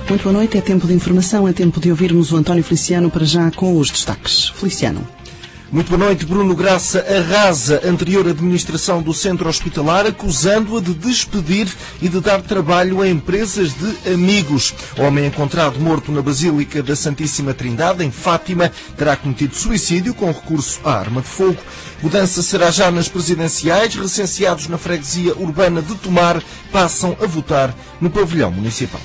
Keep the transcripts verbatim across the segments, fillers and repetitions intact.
Muito boa noite, é tempo de informação, é tempo de ouvirmos o António Feliciano para já com os destaques. Feliciano. Muito boa noite. Bruno Graça arrasa a anterior administração do centro hospitalar, acusando-a de despedir e de dar trabalho a empresas de amigos. O homem encontrado morto na Basílica da Santíssima Trindade, em Fátima, terá cometido suicídio com recurso à arma de fogo. Mudança será já nas presidenciais. Recenseados na freguesia urbana de Tomar passam a votar no pavilhão municipal.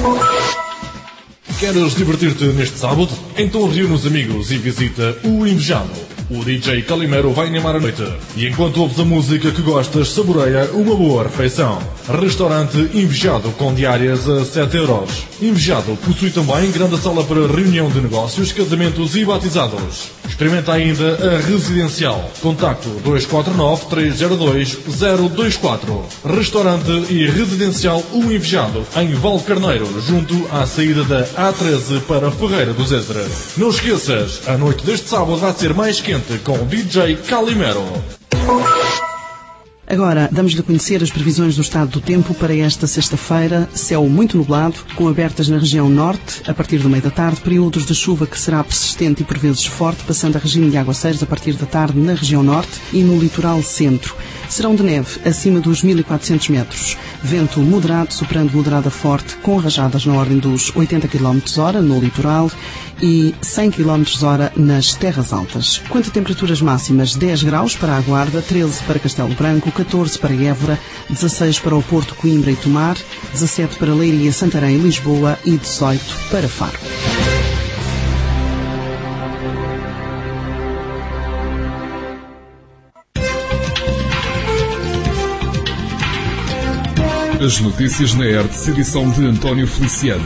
Queres divertir-te neste sábado? Então reúne os amigos e visita o Invejado. O D J Calimero vai animar a noite. E enquanto ouves a música que gostas, saboreia uma boa refeição. Restaurante Invejado com diárias a sete euros. Invejado possui também grande sala para reunião de negócios, casamentos e batizados. Experimenta ainda a residencial. Contacto dois quatro nove, três zero dois, zero dois quatro. Restaurante e residencial O Invejado, em Valcarneiro, junto à saída da A treze para Ferreira do Zezer. Não esqueças, a noite deste sábado vai ser mais quente com o D J Calimero. Agora, damos-lhe a conhecer as previsões do estado do tempo para esta sexta-feira. Céu muito nublado, com abertas na região norte, a partir do meio da tarde, períodos de chuva que será persistente e por vezes forte, passando a regime de aguaceiros a partir da tarde na região norte e no litoral centro. Serão de neve acima dos mil e quatrocentos metros. Vento moderado, soprando moderada forte, com rajadas na ordem dos oitenta quilómetros por hora no litoral e cem quilómetros por hora nas terras altas. Quanto a temperaturas máximas, dez graus para a Guarda, treze para Castelo Branco, catorze para Évora, dezasseis para o Porto, Coimbra e Tomar, dezassete para Leiria, Santarém e Lisboa e dezoito para Faro. As notícias na R T S, edição de António Feliciano.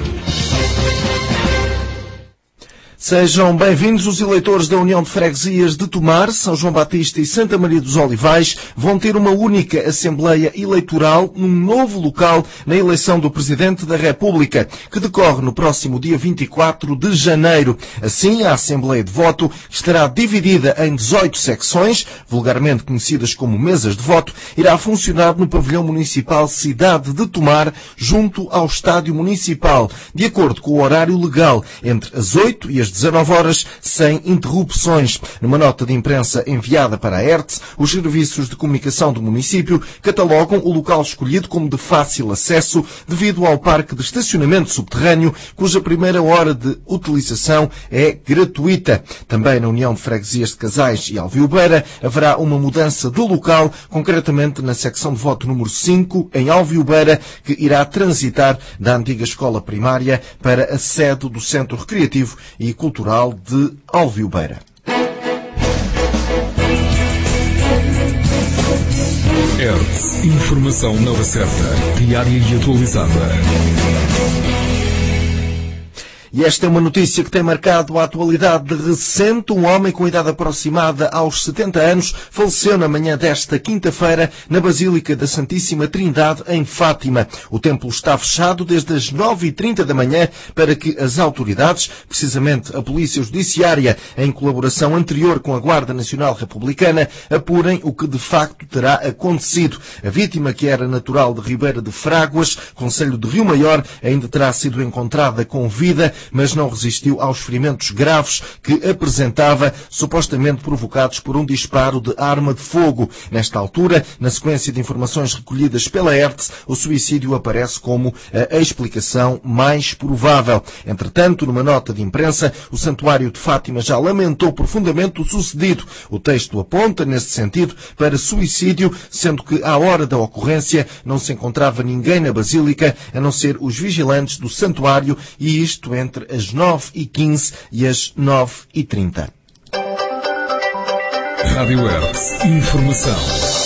Sejam bem-vindos. Os eleitores da União de Freguesias de Tomar, São João Batista e Santa Maria dos Olivais vão ter uma única Assembleia Eleitoral num novo local na eleição do Presidente da República, que decorre no próximo dia vinte e quatro de janeiro. Assim, a Assembleia de Voto estará dividida em dezoito secções, vulgarmente conhecidas como mesas de voto, irá funcionar no pavilhão municipal Cidade de Tomar, junto ao Estádio Municipal, de acordo com o horário legal, entre as oito e as dezanove horas, sem interrupções. Numa nota de imprensa enviada para a R T S, os serviços de comunicação do município catalogam o local escolhido como de fácil acesso devido ao parque de estacionamento subterrâneo, cuja primeira hora de utilização é gratuita. Também na União de Freguesias de Casais e Alviobeira haverá uma mudança de local, concretamente na secção de voto número cinco, em Alviobeira, que irá transitar da antiga escola primária para a sede do Centro Recreativo e Cultural de Alviobeira. R T S, informação na hora certa, diária e atualizada. E esta é uma notícia que tem marcado a atualidade recente. Um homem com idade aproximada aos setenta anos faleceu na manhã desta quinta-feira na Basílica da Santíssima Trindade, em Fátima. O templo está fechado desde as nove e trinta da manhã para que as autoridades, precisamente a Polícia Judiciária, em colaboração anterior com a Guarda Nacional Republicana, apurem o que de facto terá acontecido. A vítima, que era natural de Ribeira de Fráguas, concelho de Rio Maior, ainda terá sido encontrada com vida, mas não resistiu aos ferimentos graves que apresentava, supostamente provocados por um disparo de arma de fogo. Nesta altura, na sequência de informações recolhidas pela R T S, o suicídio aparece como a explicação mais provável. Entretanto, numa nota de imprensa, o Santuário de Fátima já lamentou profundamente o sucedido. O texto aponta, nesse sentido, para suicídio, sendo que, à hora da ocorrência, não se encontrava ninguém na Basílica, a não ser os vigilantes do santuário, e isto entre as nove e quinze e as nove e trinta. Rádio R T S, informação.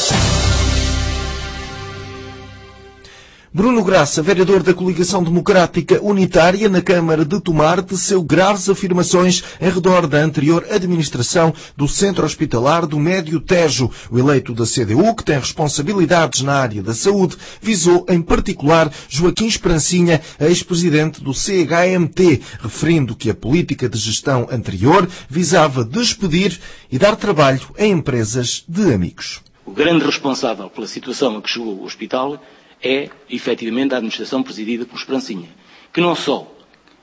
Bruno Graça, vereador da Coligação Democrática Unitária na Câmara de Tomar, teceu graves afirmações em redor da anterior administração do Centro Hospitalar do Médio Tejo. O eleito da C D U, que tem responsabilidades na área da saúde, visou em particular Joaquim Esperancinha, ex-presidente do C H M T, referindo que a política de gestão anterior visava despedir e dar trabalho a empresas de amigos. O grande responsável pela situação a que chegou o hospital é, efetivamente, a administração presidida por Esperancinha, que não só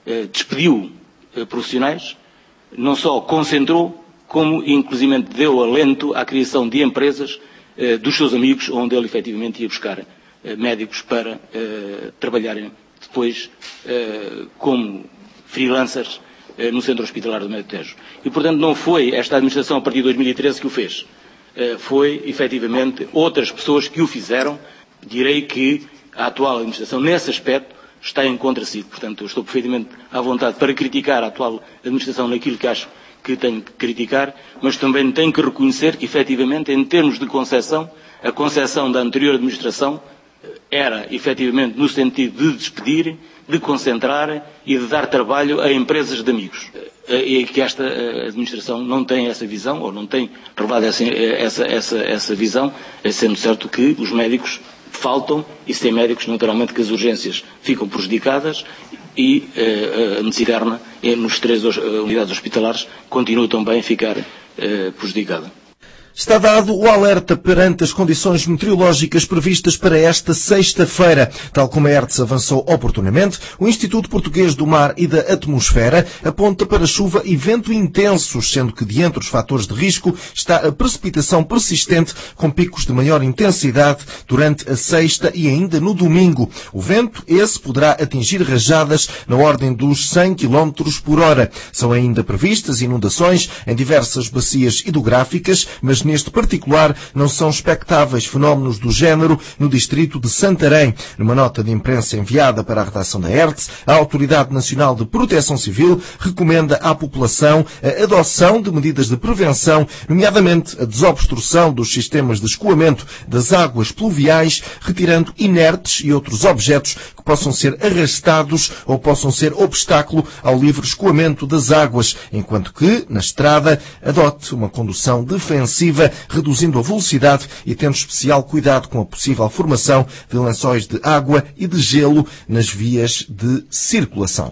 eh, despediu eh, profissionais, não só concentrou, como inclusivamente deu alento à criação de empresas eh, dos seus amigos, onde ele efetivamente ia buscar eh, médicos para eh, trabalharem depois eh, como freelancers eh, no Centro Hospitalar do Médio Tejo. E, portanto, não foi esta administração a partir de dois mil e treze que o fez. Eh, foi, efetivamente, outras pessoas que o fizeram. Direi que a atual administração, nesse aspecto, está em contra-si. Portanto, eu estou perfeitamente à vontade para criticar a atual administração naquilo que acho que tenho que criticar, mas também tenho que reconhecer que, efetivamente, em termos de concepção, a concepção da anterior administração era, efetivamente, no sentido de despedir, de concentrar e de dar trabalho a empresas de amigos. E que esta administração não tem essa visão, ou não tem relevado essa, essa, essa, essa visão, sendo certo que os médicos faltam, e sem médicos, naturalmente, que as urgências ficam prejudicadas e eh, a medicina nos três unidades hospitalares continua também a ficar eh, prejudicada. Está dado o alerta perante as condições meteorológicas previstas para esta sexta-feira. Tal como a ERTS avançou oportunamente, o Instituto Português do Mar e da Atmosfera aponta para chuva e vento intensos, sendo que, diante dos fatores de risco, está a precipitação persistente com picos de maior intensidade durante a sexta e ainda no domingo. O vento, esse, poderá atingir rajadas na ordem dos cem quilómetros por hora. São ainda previstas inundações em diversas bacias hidrográficas, mas neste particular não são expectáveis fenómenos do género no distrito de Santarém. Numa nota de imprensa enviada para a redação da ERTS, a Autoridade Nacional de Proteção Civil recomenda à população a adoção de medidas de prevenção, nomeadamente a desobstrução dos sistemas de escoamento das águas pluviais, retirando inertes e outros objetos que possam ser arrastados ou possam ser obstáculo ao livre escoamento das águas, enquanto que, na estrada, adote uma condução defensiva, reduzindo a velocidade e tendo especial cuidado com a possível formação de lençóis de água e de gelo nas vias de circulação.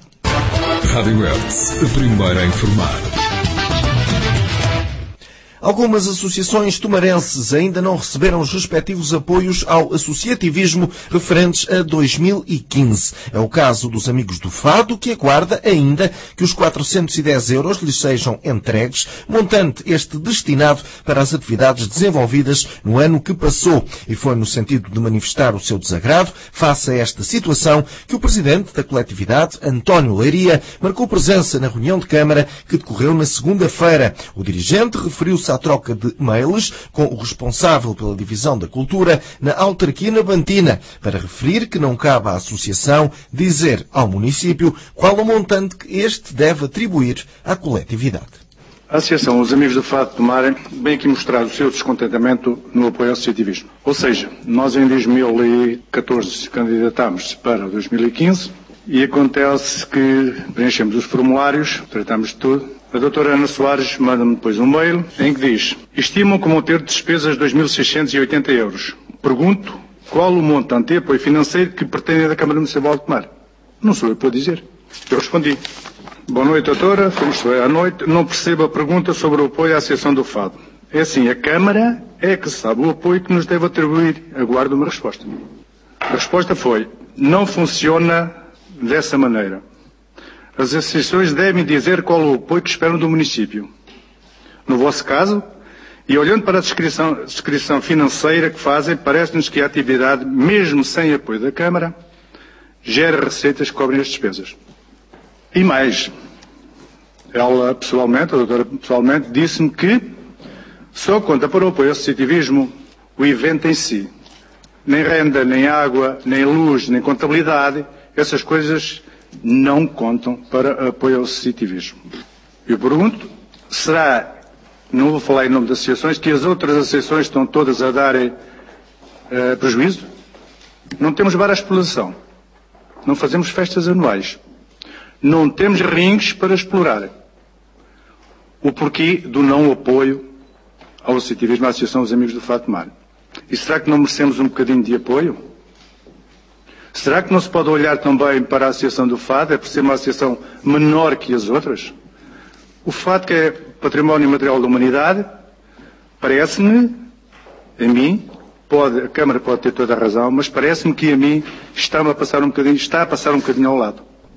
Rádio ERTS, a primeira a informar. Algumas associações tomarenses ainda não receberam os respectivos apoios ao associativismo referentes a dois mil e quinze. É o caso dos Amigos do Fado, que aguarda ainda que os quatrocentos e dez euros lhes sejam entregues, montante este destinado para as atividades desenvolvidas no ano que passou. E foi no sentido de manifestar o seu desagrado face a esta situação que o presidente da coletividade, António Leiria, marcou presença na reunião de Câmara que decorreu na segunda-feira. O dirigente referiu-se à troca de mails com o responsável pela divisão da cultura na autarquia nabantina, para referir que não cabe à associação dizer ao município qual o montante que este deve atribuir à coletividade. A Associação Os Amigos do Fado de Tomar vem aqui mostrar o seu descontentamento no apoio ao associativismo. Ou seja, nós em dois mil e catorze candidatámos para dois mil e quinze e acontece que preenchemos os formulários, tratamos de tudo. A doutora Ana Soares manda-me depois um mail em que diz: estimam que vão ter despesas de dois mil seiscentos e oitenta euros. Pergunto qual o montante de apoio financeiro que pretendem da Câmara Municipal de Tomar. Não sou eu para dizer. Eu respondi: boa noite, doutora. Fomos à noite. Não percebo a pergunta sobre o apoio à Associação do Fado. É assim, a Câmara é que sabe o apoio que nos deve atribuir. Aguardo uma resposta. A resposta foi: não funciona dessa maneira. As associações devem dizer qual o apoio que esperam do município. No vosso caso, e olhando para a descrição, descrição financeira que fazem, parece-nos que a atividade, mesmo sem apoio da Câmara, gera receitas que cobrem as despesas. E mais, ela pessoalmente, a doutora pessoalmente, disse-me que só conta para o apoio ao associativismo o evento em si. Nem renda, nem água, nem luz, nem contabilidade, essas coisas não contam para apoio ao associativismo. Eu pergunto, será, não vou falar em nome das associações, que as outras associações estão todas a darem uh, prejuízo? Não temos bar à exploração. Não fazemos festas anuais. Não temos ringues para explorar. O porquê do não apoio ao associativismo à Associação dos Amigos do Fado de Tomar? E será que não merecemos um bocadinho de apoio? Será que não se pode olhar também para a Associação do Fado, é por ser uma associação menor que as outras? O Fado, que é património material da humanidade, parece-me, a mim, pode, a Câmara pode ter toda a razão, mas parece-me que a mim está a passar um bocadinho, está a passar um bocadinho ao lado.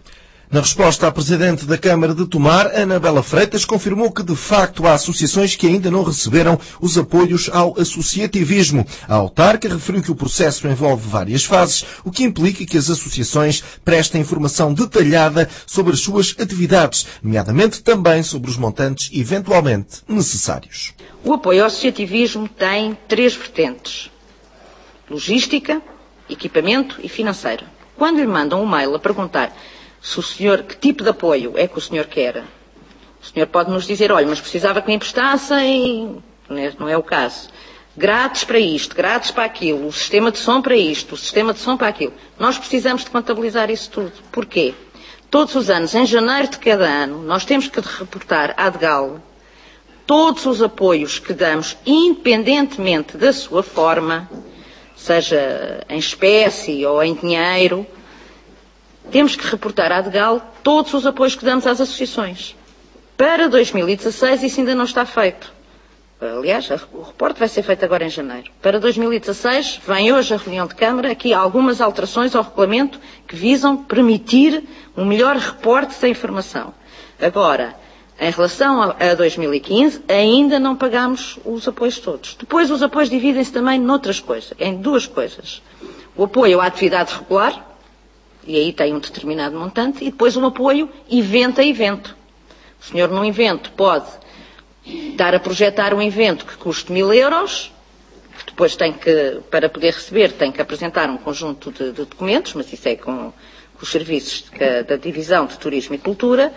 Na resposta à Presidente da Câmara de Tomar, Anabela Freitas confirmou que, de facto, há associações que ainda não receberam os apoios ao associativismo. A autarca referiu que o processo envolve várias fases, o que implica que as associações prestem informação detalhada sobre as suas atividades, nomeadamente também sobre os montantes eventualmente necessários. O apoio ao associativismo tem três vertentes: logística, equipamento e financeiro. Quando lhe mandam um mail a perguntar se o senhor, que tipo de apoio é que o senhor quer, o senhor pode nos dizer, olha, mas precisava que me emprestassem, não é o caso, grátis para isto, grátis para aquilo, o sistema de som para isto, o sistema de som para aquilo. Nós precisamos de contabilizar isso tudo. Porquê? Todos os anos, em janeiro de cada ano, nós temos que reportar à D G A L todos os apoios que damos, independentemente da sua forma, seja em espécie ou em dinheiro. Temos que reportar à D G A L todos os apoios que damos às associações. Para dois mil e dezasseis isso ainda não está feito. Aliás, o reporte vai ser feito agora em janeiro. Para dois mil e dezasseis, vem hoje a reunião de Câmara, aqui há algumas alterações ao regulamento que visam permitir um melhor reporte da informação. Agora, em relação a dois mil e quinze, ainda não pagamos os apoios todos. Depois os apoios dividem-se também noutras coisas, em duas coisas. O apoio à atividade regular, e aí tem um determinado montante, e depois um apoio evento a evento. O senhor num evento pode dar a projetar um evento que custe mil euros, que depois tem que, para poder receber, tem que apresentar um conjunto de, de documentos, mas isso é com, com os serviços de, da Divisão de Turismo e Cultura,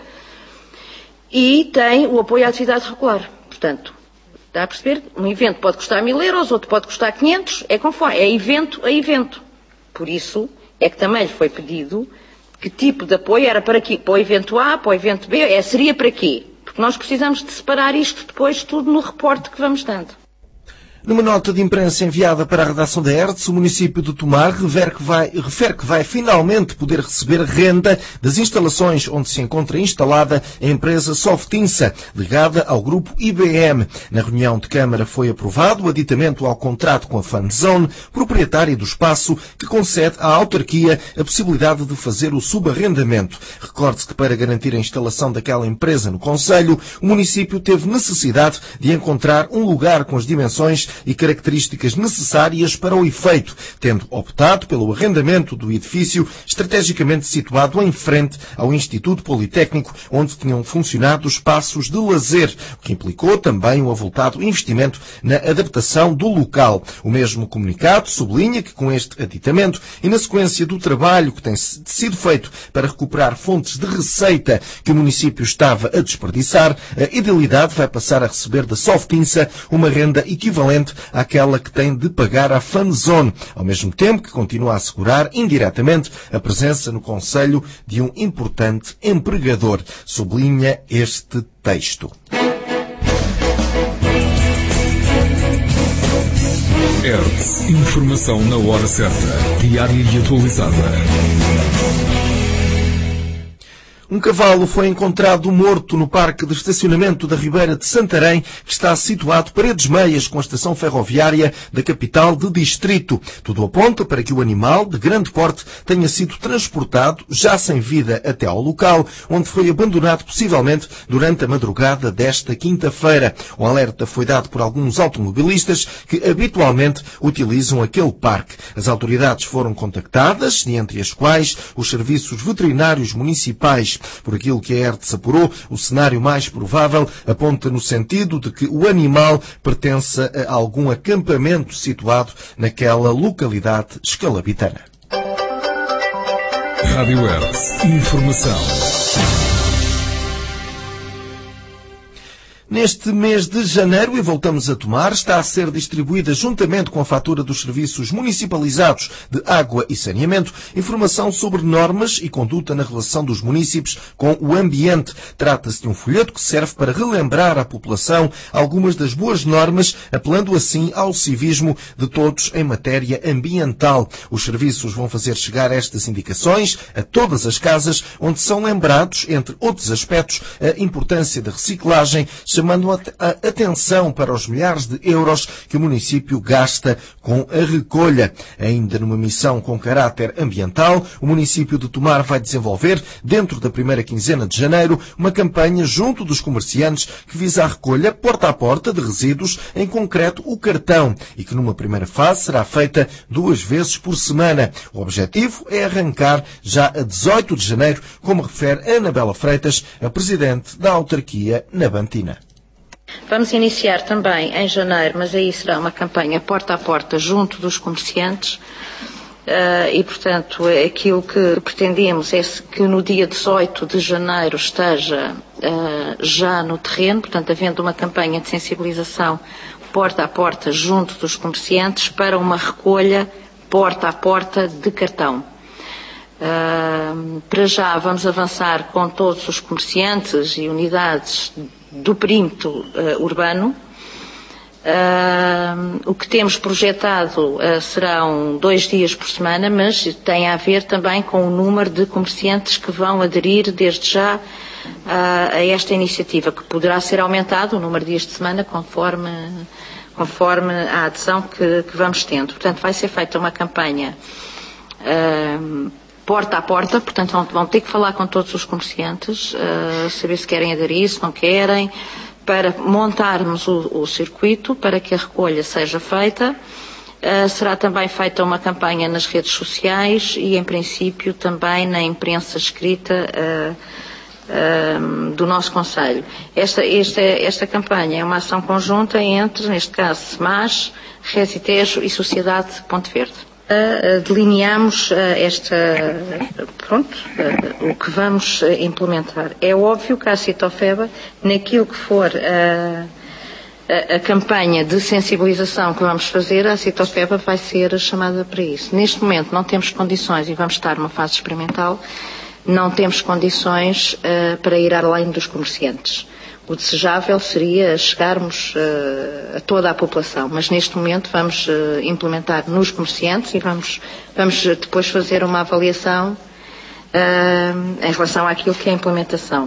e tem o apoio à atividade regular. Portanto, dá a perceber, um evento pode custar mil euros, outro pode custar quinhentos, é conforme, é evento a evento. Por isso, é que também lhe foi pedido que tipo de apoio era para aqui, para o evento A, para o evento B, é, seria para quê? Porque nós precisamos de separar isto depois tudo no reporte que vamos dando. Numa nota de imprensa enviada para a redação da E R T S, o município de Tomar refere que, vai, refere que vai finalmente poder receber renda das instalações onde se encontra instalada a empresa Softinsa, ligada ao grupo I B M. Na reunião de Câmara foi aprovado o aditamento ao contrato com a Fanzone, proprietária do espaço, que concede à autarquia a possibilidade de fazer o subarrendamento. Recorde-se que para garantir a instalação daquela empresa no concelho, o município teve necessidade de encontrar um lugar com as dimensões e características necessárias para o efeito, tendo optado pelo arrendamento do edifício estrategicamente situado em frente ao Instituto Politécnico, onde tinham funcionado espaços de lazer, o que implicou também um avultado investimento na adaptação do local. O mesmo comunicado sublinha que com este aditamento e na sequência do trabalho que tem sido feito para recuperar fontes de receita que o município estava a desperdiçar, a Idealidade vai passar a receber da Softinsa uma renda equivalente àquela que tem de pagar à Fanzone, ao mesmo tempo que continua a assegurar indiretamente a presença no concelho de um importante empregador, sublinha este texto. E R T S. Informação na hora certa, diária e atualizada. Um cavalo foi encontrado morto no parque de estacionamento da Ribeira de Santarém, que está situado paredes meias com a estação ferroviária da capital de distrito. Tudo aponta para que o animal, de grande porte, tenha sido transportado, já sem vida, até ao local, onde foi abandonado possivelmente durante a madrugada desta quinta-feira. O alerta foi dado por alguns automobilistas que habitualmente utilizam aquele parque. As autoridades foram contactadas, entre as quais os serviços veterinários municipais. Por aquilo que a E R T S apurou, o cenário mais provável aponta no sentido de que o animal pertença a algum acampamento situado naquela localidade escalabitana. Rádio E R T S. Informação. Neste mês de janeiro, e voltamos a tomar, está a ser distribuída, juntamente com a fatura dos serviços municipalizados de água e saneamento, informação sobre normas e conduta na relação dos munícipes com o ambiente. Trata-se de um folheto que serve para relembrar à população algumas das boas normas, apelando assim ao civismo de todos em matéria ambiental. Os serviços vão fazer chegar estas indicações a todas as casas, onde são lembrados, entre outros aspectos, a importância da reciclagem, chamando a atenção para os milhares de euros que o município gasta com a recolha. Ainda numa missão com caráter ambiental, o município de Tomar vai desenvolver, dentro da primeira quinzena de janeiro, uma campanha junto dos comerciantes que visa a recolha porta a porta de resíduos, em concreto o cartão, e que numa primeira fase será feita duas vezes por semana. O objetivo é arrancar já a dezoito de janeiro, como refere Anabela Freitas, a presidente da autarquia nabantina. Vamos iniciar também em janeiro, mas aí será uma campanha porta a porta junto dos comerciantes uh, e, portanto, aquilo que pretendemos é que no dia dezoito de janeiro esteja uh, já no terreno, portanto, havendo uma campanha de sensibilização porta a porta junto dos comerciantes para uma recolha porta a porta de cartão. Uh, para já vamos avançar com todos os comerciantes e unidades do perímetro uh, urbano. Uh, o que temos projetado uh, serão dois dias por semana, mas tem a ver também com o número de comerciantes que vão aderir desde já uh, a esta iniciativa, que poderá ser aumentado o número de dias de semana conforme, conforme a adesão que, que vamos tendo. Portanto, vai ser feita uma campanha uh, porta a porta, portanto vão, vão ter que falar com todos os comerciantes, uh, saber se querem aderir, se não querem, para montarmos o, o circuito, para que a recolha seja feita. Uh, será também feita uma campanha nas redes sociais e, em princípio, também na imprensa escrita uh, uh, do nosso Conselho. Esta, esta, esta campanha é uma ação conjunta entre, neste caso, SEMAS, Resitejo e Sociedade Ponte Verde. Uh, delineamos uh, esta, uh, pronto, uh, o que vamos uh, implementar. É óbvio que a Citofeba, naquilo que for uh, a, a campanha de sensibilização que vamos fazer, a Citofeba vai ser chamada para isso. Neste momento não temos condições, e vamos estar numa fase experimental, não temos condições uh, para ir além dos comerciantes. O desejável seria chegarmos uh, a toda a população, mas neste momento vamos uh, implementar nos comerciantes e vamos, vamos depois fazer uma avaliação uh, em relação àquilo que é a implementação.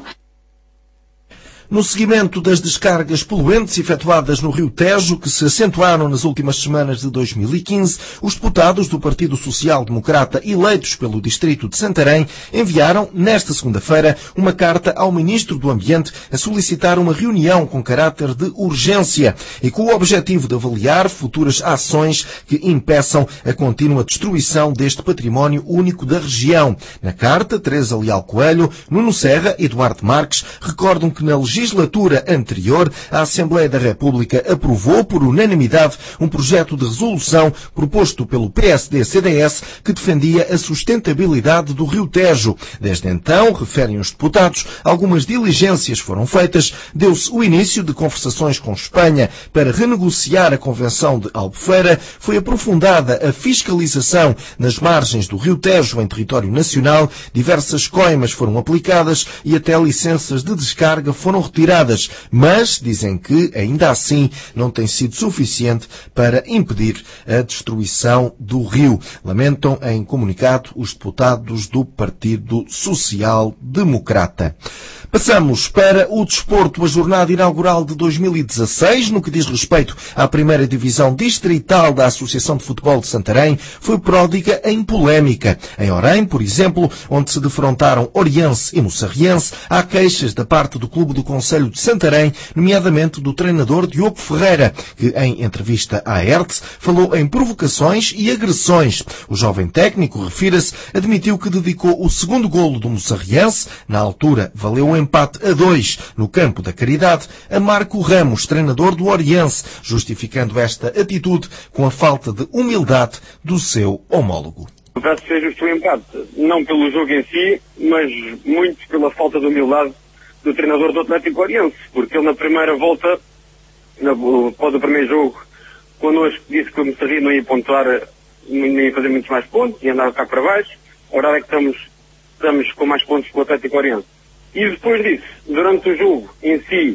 No seguimento das descargas poluentes efetuadas no Rio Tejo, que se acentuaram nas últimas semanas de dois mil e quinze, os deputados do Partido Social Democrata eleitos pelo Distrito de Santarém enviaram, nesta segunda-feira, uma carta ao Ministro do Ambiente a solicitar uma reunião com caráter de urgência e com o objetivo de avaliar futuras ações que impeçam a contínua destruição deste património único da região. Na carta, Teresa Leal Coelho, Nuno Serra e Eduardo Marques recordam que na legislação legislatura anterior, a Assembleia da República aprovou por unanimidade um projeto de resolução proposto pelo P S D C D S que defendia a sustentabilidade do Rio Tejo. Desde então, referem os deputados, algumas diligências foram feitas, deu-se o início de conversações com Espanha para renegociar a Convenção de Albufeira, foi aprofundada a fiscalização nas margens do Rio Tejo em território nacional, diversas coimas foram aplicadas e até licenças de descarga foram retiradas, mas dizem que, ainda assim, não tem sido suficiente para impedir a destruição do rio. Lamentam em comunicado os deputados do Partido Social Democrata. Passamos para o desporto. A jornada inaugural de dois mil e dezasseis, no que diz respeito à primeira divisão distrital da Associação de Futebol de Santarém, foi pródiga em polémica. Em Orém, por exemplo, onde se defrontaram Oriense e Moçarriense, há queixas da parte do Clube do Conselho de Santarém, nomeadamente do treinador Diogo Ferreira, que em entrevista à R T S falou em provocações e agressões. O jovem técnico, refira-se, admitiu que dedicou o segundo golo do Moçarriense, na altura valeu um empate a dois no campo da Caridade, a Marco Ramos, treinador do Oriense, justificando esta atitude com a falta de humildade do seu homólogo. Parece que seja justo o empate, não pelo jogo em si, mas muito pela falta de humildade do treinador do Atlético Oriense, porque ele na primeira volta, na, após o primeiro jogo, connosco disse que o Moçarria não ia pontuar, não ia fazer muitos mais pontos, ia andar cá para baixo. A verdade é que estamos, estamos com mais pontos que o Atlético Oriense. E depois disso, durante o jogo em si,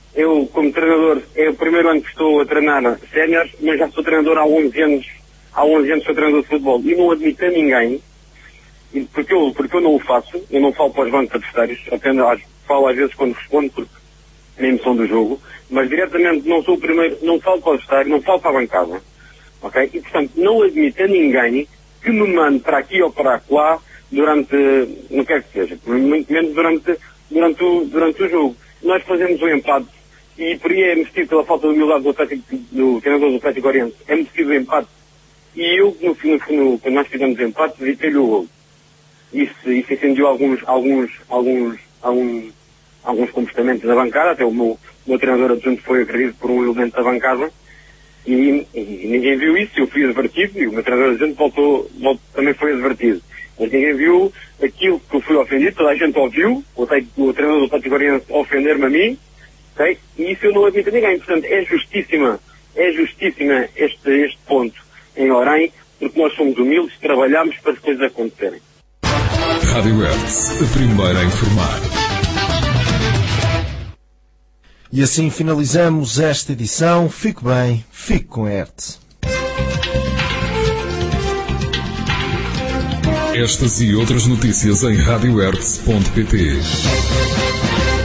eu como treinador, é o primeiro ano que estou a treinar séniores, mas já sou treinador há onze anos, há onze anos sou treinador de futebol, e não admito a ninguém, porque eu, porque eu não o faço, eu não falo para os bancos adversários, apenas falo às vezes quando respondo, porque na emoção do jogo, mas diretamente não sou o primeiro, não falo para o estádio, não falo para a bancada, ok? E, portanto, não admito a ninguém que me mande para aqui ou para lá durante, não quer que seja, muito menos durante, durante, o, durante o jogo. Nós fazemos um empate, e por aí é merecido pela falta de humildade do, Atlético, do treinador do Atlético Oriente, é merecido o empate. E eu, no, no, no, quando nós fizemos o empate, evitei-lhe o gol. Isso, isso incendiou alguns, alguns, alguns, alguns, alguns comportamentos da bancada, até o meu, o meu treinador adjunto foi agredido por um elemento da bancada, e, e ninguém viu isso, eu fui advertido, e o meu treinador adjunto voltou, voltou, também foi advertido. Mas ninguém viu aquilo que eu fui ofendido, toda a gente ouviu, o, o treinador do Atlético Oriente ofender-me a mim, okay? E isso eu não admito a ninguém. Portanto, é justíssima, é justíssima este, este ponto em Orem, porque nós somos humildes, trabalhamos para as coisas acontecerem. Rádio Hertz, a primeira a informar. E assim finalizamos esta edição. Fique bem, fique com a Hertz. Estas e outras notícias em rádio hertz ponto pt.